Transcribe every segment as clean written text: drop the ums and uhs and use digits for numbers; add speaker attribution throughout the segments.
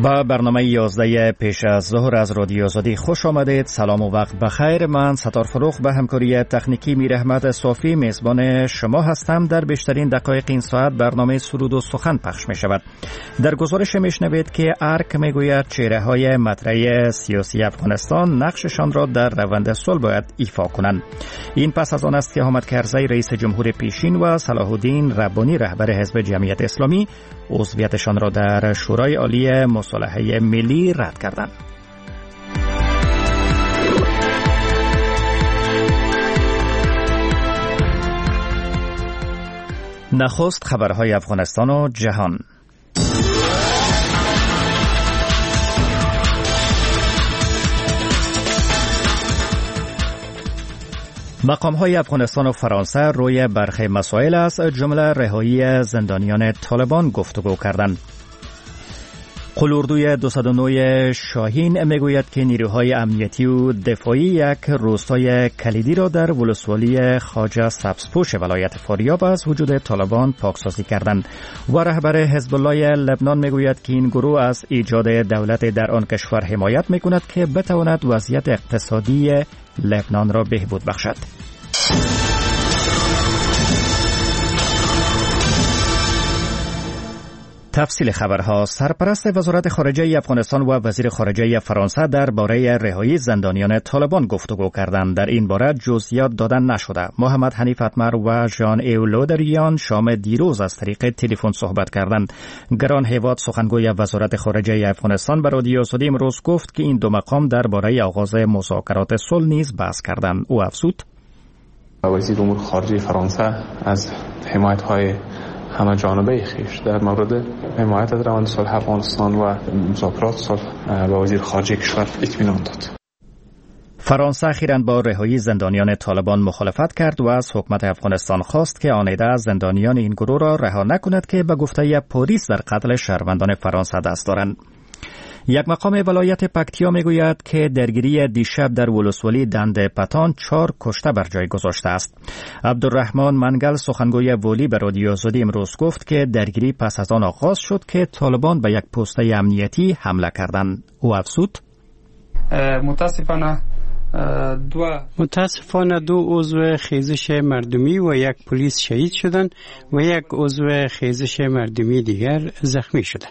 Speaker 1: با برنامه 11 پیش از ظهر از رادیو آزادی خوش آمدید. سلام و وقت بخیر. من ستار فروخ به همکاری تکنیکی میر احمد صافی میزبان شما هستم. در بیشترین دقایق این ساعت برنامه سرود و سخن پخش می شود. در گزارش میشنوید که ارک میگوید چهره های مطرح سیاسی افغانستان نقششان را در روند صلح باید ایفا کنند. این پس از آن است که حامد کرزی رئیس جمهور پیشین و صلاح الدین ربانی رهبر حزب جمعیت اسلامی عضویتشان را در شورای عالی مصالحه ملی رد کردند. نخست خبرهای افغانستان و جهان. مقام‌های افغانستان و فرانسه روی برخی مسائل از جمله رهایی زندانیان طالبان گفتگو کردند. قلوردوی 209 شاهین میگوید که نیروهای امنیتی و دفاعی یک روستای کلیدی را در ولسوالی خواجه سبزپوش ولایت فاریاب از وجود طالبان پاکسازی کردند و رهبر حزب الله لبنان میگوید که این گروه از ایجاد دولت در آن کشور حمایت میکند که بتواند وضعیت اقتصادی لبنان را بهبود بخشد. تفصیل خبرها. سرپرست وزارت خارجه افغانستان و وزیر خارجه فرانسه درباره رهایی زندانیان طالبان گفتگو کردند. در این باره جزئیات دادن نشده. محمد حنیف اتمر و ژان ایو لودریان شام دیروز از طریق تلفن صحبت کردند. گران هیواد سخنگوی وزارت خارجه افغانستان به رادیو آزادی امروز گفت که این دو مقام درباره آغاز مذاکرات صلح نیز بحث کردند. او افزود:
Speaker 2: وزیر امور خارجه فرانسه از حمایت‌های همه جانبه خیش در مورد حمایت از روند صلح افغانستان و مذاکرات صلح به وزیر خارجه کشور اطمینان داد.
Speaker 1: فرانسه اخیراً با رهایی زندانیان طالبان مخالفت کرد و از حکومت افغانستان خواست که آنیده زندانیان این گروه را رها نکند که به گفته پلیس در قتل شهروندان فرانسه دست دارند. یک مقام ولایت پکتیا میگوید که درگیری دیشب در ولسوالی دند پتان 4 کشته بر جای گذاشته است. عبدالرحمن منگل سخنگوی ولی به رادیو آزادی امروز گفت که درگیری پس از آن آغاز شد که طالبان به یک پست امنیتی حمله کردند. او افزود:
Speaker 3: متاسفانه 2 عضو خیزش مردمی و یک پلیس شهید شدند و یک عضو خیزش مردمی دیگر زخمی شده.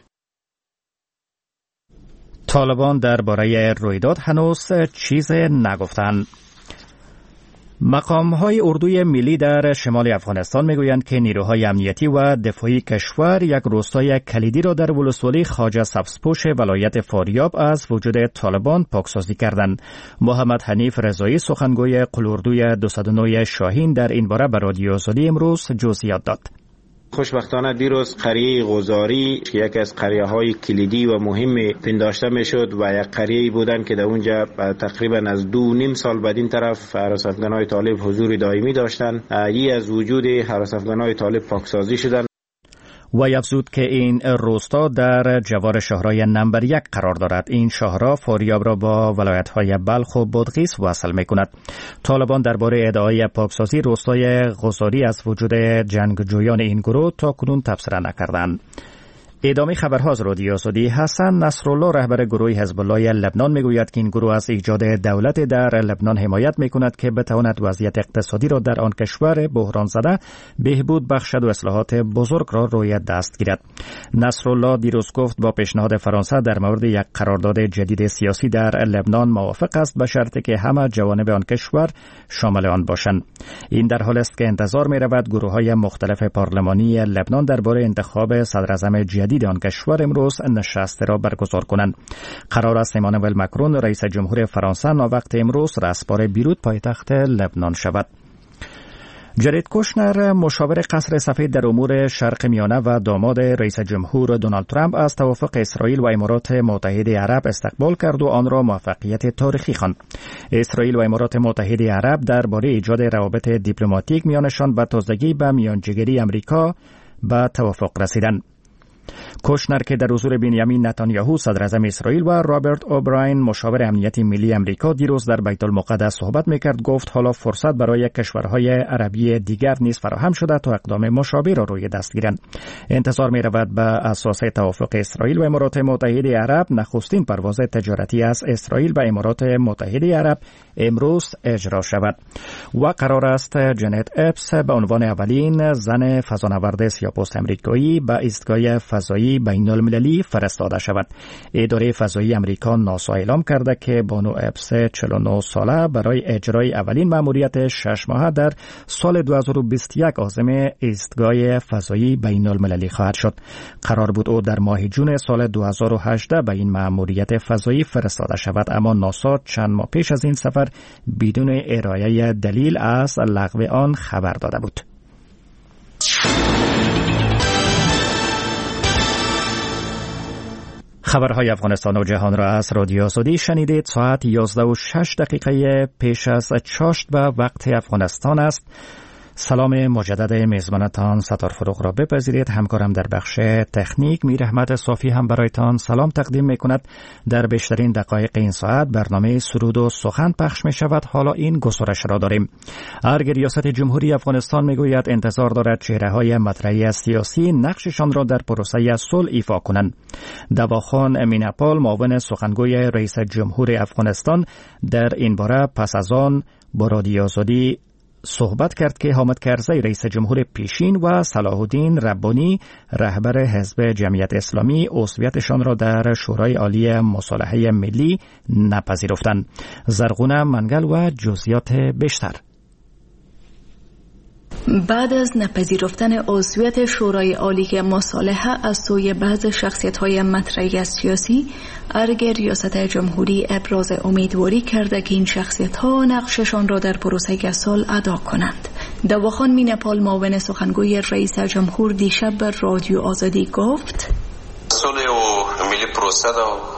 Speaker 1: طالبان درباره رویداد هنوز چیز نگفتند. مقام‌های اردوی ملی در شمال افغانستان میگویند که نیروهای امنیتی و دفاعی کشور یک روستای کلیدی را در ولسوالی خواجه سبزپوش ولایت فاریاب از وجود طالبان پاکسازی کردند. محمد حنیف رضایی سخنگوی قلوردوی 209 شاهین در این باره به رادیو آزادی امروز جزئیات داد.
Speaker 4: خوشبختانه دیروز قریه غزاری که یکی از قریه‌های کلیدی و مهم پنداشته میشد و یک قریه‌ای بودن که در اونجا تقریبا از 2.5 سال بعد این طرف حراس افغان‌های طالب حضور دائمی داشتند. ای از وجود حراس افغان‌های طالب پاکسازی شدند.
Speaker 1: و افزود که این روستا در جوار شهرهای نمبر 1 قرار دارد. این شهرها فاریاب را با ولایت‌های بلخ و بادغیس وصل می‌کند. طالبان درباره ادعای پاکسازی روستای غزاری از وجود جنگجویان این گروه تاکنون تبصره نکردند. ادامه خبرها از رادیو آزادی. حسن نصرالله رهبر گروه حزب الله لبنان میگوید که این گروه از ایجاد دولت در لبنان حمایت میکند که بتواند وضعیت اقتصادی را در آن کشور بحران زده بهبود بخشد و اصلاحات بزرگ را روی دست گیرد. نصرالله دیروز گفت با پیشنهاد فرانسه در مورد یک قرارداد جدید سیاسی در لبنان موافق است به شرطی که همه جوانب آن کشور شامل آن باشند. این در حالی است که انتظار می‌رود گروه‌های مختلف پارلمانی لبنان درباره انتخاب صدراعظم جدید آن کشور امروز نشست را برگزار کنند. قرار است امانوئل مکرون رئیس جمهور فرانسه وقت امروز رسپار بیروت پایتخت لبنان شود. جارید کوشنر مشاور قصر سفید در امور شرق میانه و داماد رئیس جمهور دونالد ترامپ از توافق اسرائیل و امارات متحده عرب استقبال کرد و آن را موفقیت تاریخی خواند. اسرائیل و امارات متحده عرب درباره ایجاد روابط دیپلماتیک میانشان و تازگی به میانجیگری امریکا به توافق رسیدند. کوشنر که در حضور بنیامین نتانیاهو صدر اعظم اسرائیل و رابرت اوبراین مشاور امنیت ملی امریکا دیروز در بیت المقدس صحبت میکرد، گفت حالا فرصت برای کشورهای عربی دیگر نیز فراهم شده تا اقدام مشابه را روی دست گیرند. انتظار می رود به اساس توافق اسرائیل و امارات متحده عرب نخستین پرواز تجارتی از اسرائیل و امارات متحده عرب امروز اجرا شود و قرار است جنت اپس به عنوان اولین زن فضانورد سیاه‌پوست امریکایی به ایستگاه فضایی بین‌المللی فرستاده شود. اداره فضایی امریکا ناسا اعلام کرده که بانو اپس 49 ساله برای اجرای اولین مأموریت 6 ماهه در سال 2021 عازم ایستگاه فضایی بین‌المللی خواهد شد. قرار بود او در ماه جون سال 2018 به این مأموریت فضایی فرستاده شود، اما ناسا چند ماه پیش از این سفر بدون ارائه دلیل از لغو آن خبر داده بود. خبرهای افغانستان و جهان را از رادیو آزادی شنیدید. ساعت 11:06 پیش از چاشت به وقت افغانستان است. سلام مجدد میزبانتان ستار فروغ را بپذیرید. همکارم در بخش تکنیک میر احمد صافی هم برایتان سلام تقدیم می کند. در بیشترین دقایق این ساعت برنامه سرود و سخن پخش می شود. حالا این گزارش را داریم. ارگ ریاست جمهوری افغانستان می گوید انتظار دارد چهره های مطرحی سیاسی نقششان را در پروسه صلح ایفا کنند. دواخان میناپال معاون سخنگوی رئیس جمهور افغانستان در این باره پس از آن با رادیو آزادی صحبت کرد که حامد کرزی رئیس جمهور پیشین و صلاح الدین ربانی رهبر حزب جمعیت اسلامی عضویتشان را در شورای عالی مصالحه ملی نپذیرفتند. زرغونه منگل و جزئیات بیشتر.
Speaker 5: بعد از نپذیرفتن عضویت شورای عالی مصالحه از سوی بعض شخصیت‌های مطرحی سیاسی، ارگ ریاست جمهوری ابراز امیدواری کرده که این شخصیت‌ها نقششان را در پروسه صلح ادا کنند. دواخان میناپال معاون سخنگوی رئیس جمهور دیشب بر رادیو آزادی گفت:
Speaker 6: صلح و ملی پروسه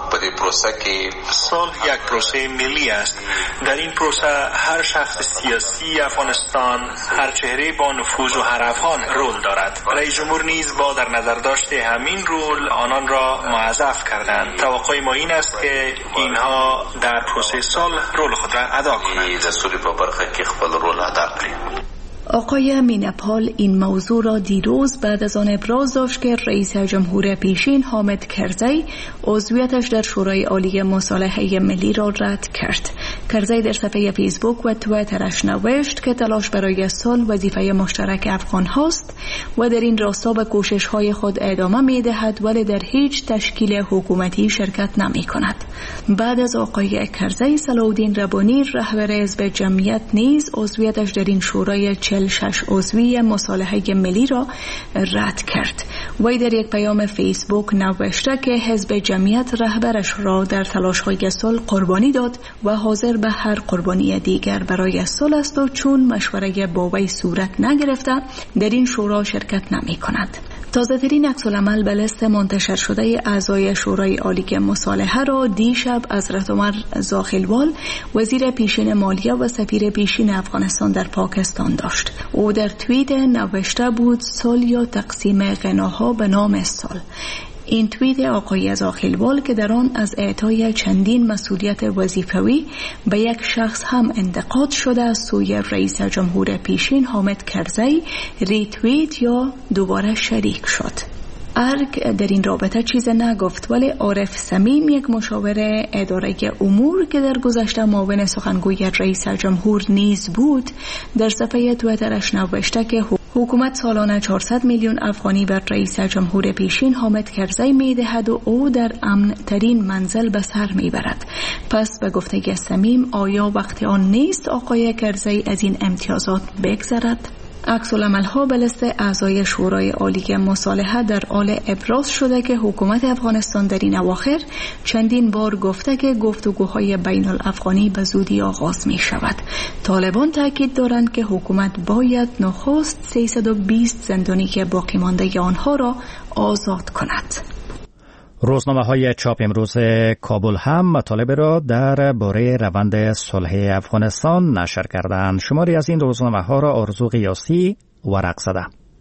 Speaker 7: صلح یک پروسه ملی است. در این پروسه هر شخص سیاسی افغانستان، هر چهره با نفوذ و هر افغان رول دارد. رئیس جمهور نیز با در نظر داشت همین رول آنان را موظف کردند. توقع ما این است که اینها در پروسه صلح رول خود را ادا کنند.
Speaker 6: در صلح په برخه کې خپل رول ادا کړي.
Speaker 5: آقای میناپال این موضوع را دیروز بعد از آن ابراز داشت که رئیس جمهور پیشین حامد کرزی عضویتش در شورای عالی مصالحه ملی را رد کرد. کرزی در صفحه فیسبوک و توییترش نوشت که تلاش برای صلح وظیفه مشترک افغان هاست و در این راستا به کوشش های خود ادامه می دهد، ولی در هیچ تشکیل حکومتی شرکت نمی کند. بعد از آقای کرزی، صلاح الدین ربانی رهبر حزب جمعیت نیز عضویتش در این شورای 46 عضوی مصالحه ملی را رد کرد. وی در یک پیام فیسبوک نوشته که حزب جمعیت رهبرش را در تلاش‌های صلح قربانی داد و حاضر به هر قربانی دیگر برای صلح است و چون مشوره با وی صورت نگرفته در این شورا شرکت نمی کند. تازه ترین عکس‌العمل به لیست منتشر شده اعضای شورای عالی مصالحه را دیشب حضرت عمر زاخیلوال وزیر پیشین مالیه و سفیر پیشین افغانستان در پاکستان داشت. او در توییت نوشته بود صلح یا تقسیم غناها به نام صلح. این توییت آقای زاخیلوال که در آن از اعطای چندین مسئولیت وظیفوی به یک شخص هم انتقاد شده از سوی رئیس جمهور پیشین حامد کرزی ریتوییت یا دوباره شریک شد. ارگ در این رابطه چیز نگفت، ولی عارف صمیم یک مشاور اداره امور که در گذشته معاون سخنگوی رئیس جمهور نیز بود در صفحه توییترش نوشته که حکومت سالانه 400 میلیون افغانی بر رئیس جمهور پیشین حامد کرزی می‌دهد و او در امن ترین منزل به سر می‌برد. پس به گفته صمیم آیا وقت آن نیست آقای کرزی از این امتیازات بگذرد؟ عکس‌العمل‌ها به لیست اعضای شورای عالی مصالحه در حال ابراز شده که حکومت افغانستان در این اواخر چندین بار گفته که گفتگوهای بین الافغانی به زودی آغاز می شود. طالبان تاکید دارند که حکومت باید نخست 320 زندانی که باقی مانده آنها را آزاد کند.
Speaker 1: روزنامه‌های چاپ امروز کابل هم مطالب را در باره روند صلح افغانستان نشر کردند. شماری از این روزنامه‌ها را آرزو قیاسی ورق زده.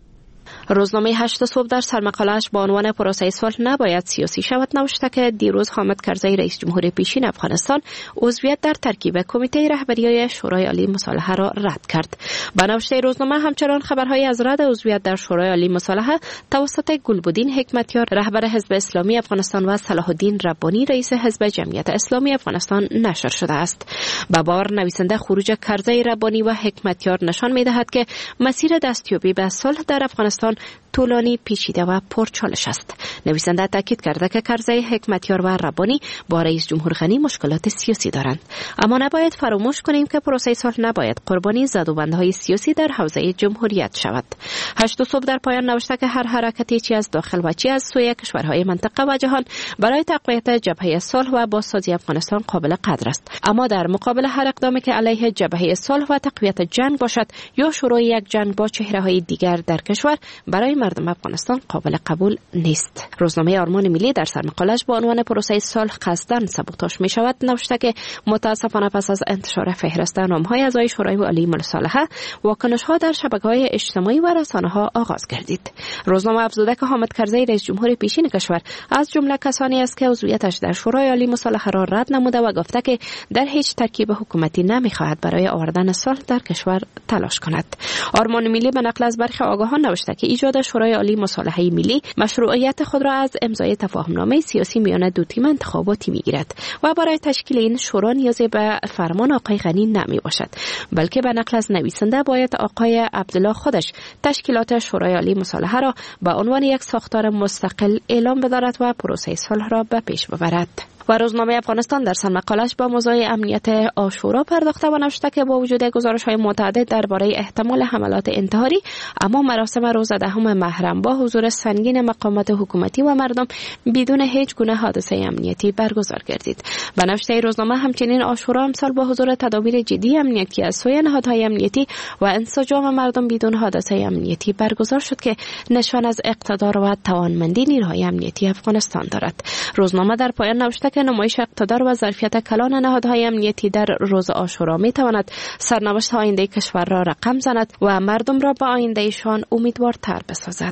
Speaker 8: روزنامه 8 صبح در سرمقاله‌اش با عنوان پروسه صلح نباید سیاسی شود نوشته که دیروز حامد کرزی رئیس جمهور پیشین افغانستان عضویت در ترکیب کمیته رهبری شورای عالی مصالحه را رد کرد. به نوشته روزنامه همچنان خبرهای از رد عضویت در شورای عالی مصالحه توسط گلبدین حکمتیار رهبر حزب اسلامی افغانستان و صلاح الدین ربانی رئیس حزب جمعیت اسلامی افغانستان نشر شده است. با باور نویسنده خروج کرزی، ربانی و حکمتیار نشان می‌دهد که مسیر دستیابی به صلح در افغانستان طولانی، پیچیده و پرچالش است. نویسنده تاکید کرده که کرزی، حکمتیار و ربانی با رئیس جمهور غنی مشکلات سیاسی دارند، اما نباید فراموش کنیم که پروسه صلح نباید قربانی زدوبندهای سیاسی در حوزه جمهوریت شود. 8 صبح در پایان نوشته که هر حرکتی چی از داخل و چی از سوی کشورهای منطقه و جهان برای تقویت جبهه صلح و بازسازی افغانستان قابل قدر است، اما در مقابل هر اقدامی که علیه جبهه صلح و تقویت جنگ باشد یا شروع یک جنگ با چهره‌های دیگر در کشور برای مردم افغانستان قابل قبول نیست. روزنامه آرمان ملی در سرمقاله‌اش با عنوان پروسه صلح قصداً سابوتاژ می شود نوشته که متاسفانه پس از انتشار فهرست نام‌های اعضای شورای عالی مصالحه واکنش‌ها در شبکه‌های اجتماعی و رسانه‌ها آغاز گردید. روزنامه افزوده که حامد کرزی رئیس جمهور پیشین کشور از جمله کسانی است که عضویتش در شورای عالی مصالحه را رد نموده و گفته که در هیچ ترکیب حکومتی نمی‌خواهد برای آوردن صلح در کشور تلاش کند. آرمان ملی به نقل از برخی آگاهان نوشته که ایجاد شورای عالی مصالحه ملی مشروعیت خود را از امضای تفاهمنامه سیاسی میان دو تیم انتخاباتی میگیرد و برای تشکیل این شورا نیازی به فرمان آقای غنی نمی باشد، بلکه به نقل از نویسنده باید آقای عبدالله خودش تشکیلات شورای عالی مصالحه را به عنوان یک ساختار مستقل اعلام بدارد و پروسه صلح را به پیش ببرد. و روزنامه افغانستان در سرمقاله‌اش با موضوع امنیت عاشورا پرداخته و نوشته که با وجود گزارش‌های متعدد درباره احتمال حملات انتحاری، اما مراسم روز 10 محرم با حضور سنگین مقامات حکومتی و مردم بدون هیچ گونه حادثه امنیتی برگزار گردید. به نوشته روزنامه همچنین عاشورا امسال با حضور تدابیر جدی امنیتی از سوی نهادهای امنیتی و انسجام مردم بدون حادثه امنیتی برگزار شد که نشان از اقتدار و توانمندی نیروهای امنیتی افغانستان دارد. روزنامه در پایان نوشته که نمایش اقتدار و ظرفیت کلان نهادهای امنیتی در روز عاشورا میتواند سرنوشت آینده کشور را رقم زند و مردم را به آیندهشان امیدوارتر بسازد.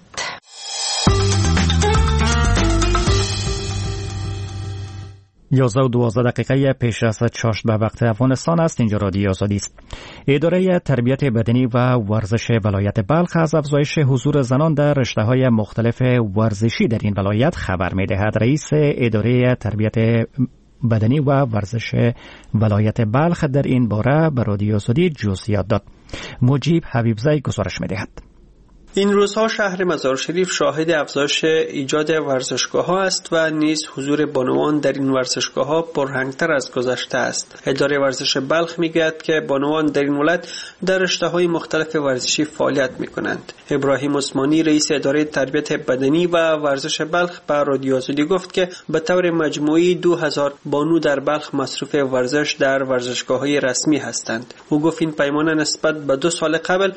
Speaker 1: 11:12 پیش از چاشت به وقت افغانستان است. اینجا رادیو آزادی است. اداره تربیت بدنی و ورزش ولایت بلخ از افزایش حضور زنان در رشته‌های مختلف ورزشی در این ولایت خبر می‌دهد. رئیس اداره تربیت بدنی و ورزش ولایت بلخ در این باره به رادیو آزادی جزئیات داد. مجیب حبیبزی گزارش می‌دهد.
Speaker 9: این روزها شهر مزار شریف شاهد افزایش ایجاد ورزشگاه‌ها است و نیز حضور بانوان در این ورزشگاه‌ها پررنگ‌تر از گذشته است. اداره ورزش بلخ می‌گوید که بانوان در این ولایت در رشته‌های مختلف ورزشی فعالیت می‌کنند. ابراهیم عثمانی رئیس اداره تربیت بدنی و ورزش بلخ به رادیو آزادی گفت که به طور مجموعی 2000 بانو در بلخ مصروف ورزش در ورزشگاه‌های رسمی هستند. او گفت این پیمانه نسبت به 2 سال قبل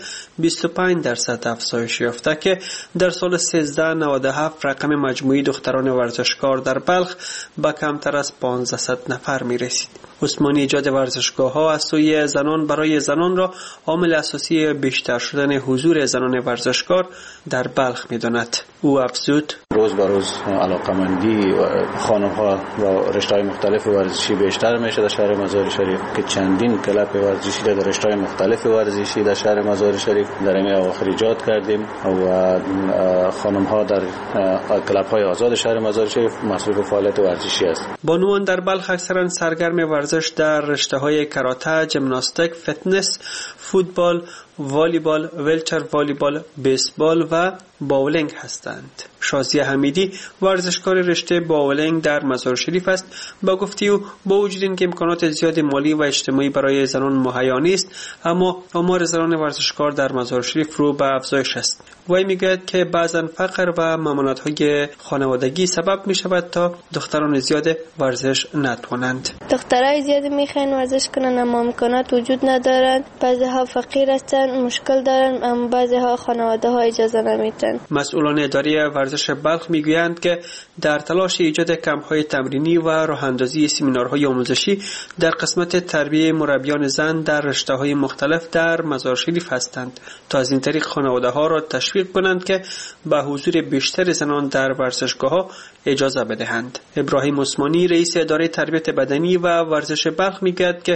Speaker 9: 25% افزایش یافته که در سال 1397 رقم مجموعی دختران ورزشکار در بلخ به کمتر از 1500 نفر می رسید. عثمانی ایجاد ورزشگاه‌ها از سوی زنان برای زنان را عامل اساسی بیشتر شدن حضور زنان ورزشکار در بلخ می‌داند. او افزود:
Speaker 10: روز به روز علاقمندی خانم‌ها و رشته‌های مختلف ورزشی بیشتر میشه در شهر مزار شریف که چندین کلب ورزشی در رشته‌های مختلف ورزشی در شهر مزار شریف در این اواخر ایجاد کردیم و خانم‌ها در کلب‌های آزاد شهر مزار شریف مصروف فعالیت ورزشی است.
Speaker 9: بانوان در بلخ اکثرا سرگرم ورزش در رشته‌های کاراته، ژیمناستیک، فتنس، فوتبال، والیبال، ویلچر والیبال، بیسبال و باولینگ هستند. شازیه حمیدی ورزشکار رشته باولینگ در مزار شریف است. با گفته او با وجود اینکه امکانات زیاد مالی و اجتماعی برای زنان مهیا نیست، اما آمار زنان ورزشکار در مزار شریف رو به افزایش است. وی میگوید که بعضا فقر و ممانعت‌های خانوادگی سبب می شود تا دختران زیاد ورزش نتوانند.
Speaker 11: دخترای زیاد میخواین ورزش کنن اما امکانات وجود ندارند. بعضی‌ها فقیر هستند، مشکل دارند، اما بعضی‌ها خانواده‌ها اجازه نمیدن.
Speaker 9: مسئولان اداره اداره ورزش بلخ میگویند که در تلاش ایجاد کمپ‌های تمرینی و راه‌اندازی سمینارهای آموزشی در قسمت تربیت مربیان زن در رشته‌های مختلف در مزار شریف هستند تا از این طریق خانواده‌ها را تشویق کنند که به حضور بیشتر زنان در ورزشگاه‌ها اجازه بدهند. ابراهیم عثمانی رئیس اداره تربیت بدنی و ورزش بلخ میگوید که